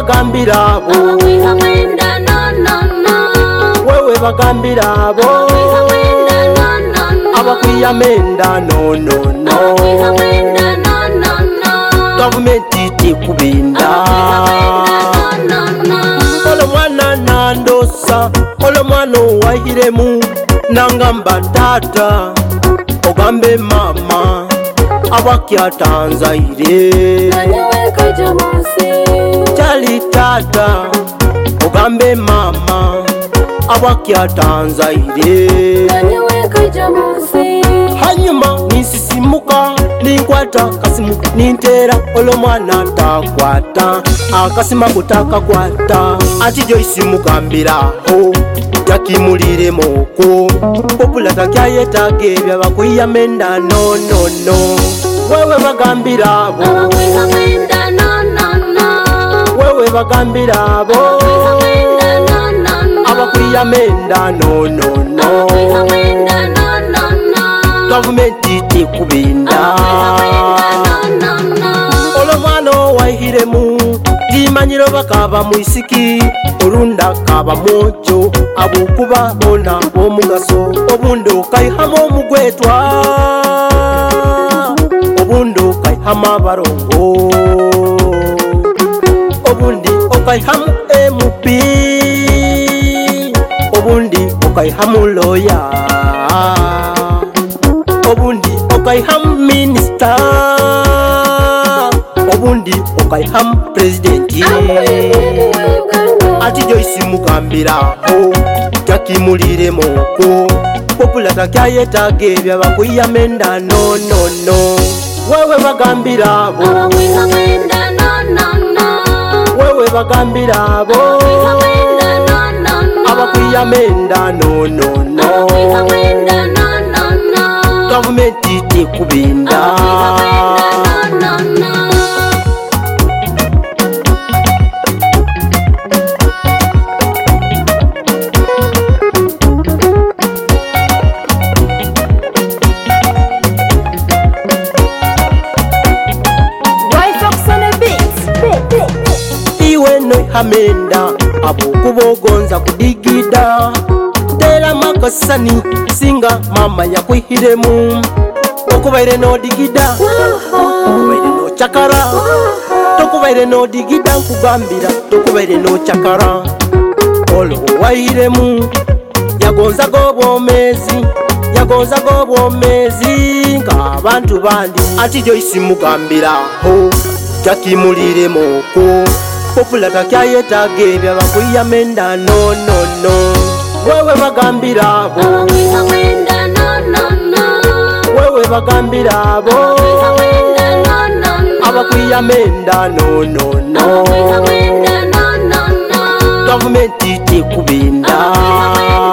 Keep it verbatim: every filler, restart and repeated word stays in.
bagambira abo abakwiha mwenda no no no wewe bagambira abo abakwiha mwenda no no no abakwiya menda no no no abakwiha mwenda no no no gavumenti tekubinda no no olo mwana nandosa olo mwana owahiremu nangamba tata ogambe mama abakyatanzaire nanyeweka jamusi chali tata ogambe mama abakyatanzaire nanyeweka jamusi hanyuma nisisimuka ninkwata kasimu nintera olo mwana takwata akasima kutakakwata ati Joyce mugambiraho yakimulire moko populata kyayetaga byabakwiya menda no no no wewe bagambirabo abakwiha mwenda no no no wewe bagambirabo abakwiha mwenda no no no abakwiya menda no no no abakwiha mwenda no no no gavumenti tekubinda no no olo mwana owahiremu limanyiro bakaba mwisiki olunda kaba mojo abokuba bona bomugaso obundi okaihamu omugwetwa obundi okaihama abarongo obundi okaihamu M P obundi okaihamu loya obundi okaihamu minista obundi okaihamu presidenti ati Joyce mugambiraho yakimulire moko populata kyayetaga byabakwiya menda no no no wewe bagambirabo abakwiha mwenda no no no wewe bagambirabo abakwiha mwenda no no no abakwiya menda no no no abakwiha mwenda no no no gavumenti tekubinda abakwiha mwenda no no no hamenda abokubogonza kudigida tera makasani singa mama yakwihiremu okubaire no digida okubaire no chakara tokubaire no digida nkugambira tokubaire no chakara olo wahiremu yagonza gobwomezi yagonza gobwomezi nga abantu bandi ati Joyce mugambiraho yakimulire moko populata kyayetaga byabakwiya menda no no no wewe bagambirabo abakwiha mwenda no no no wewe bagambirabo abakwiha mwenda no no no abakwiya menda no no no abakwiha mwenda no no no gavumenti tekubinda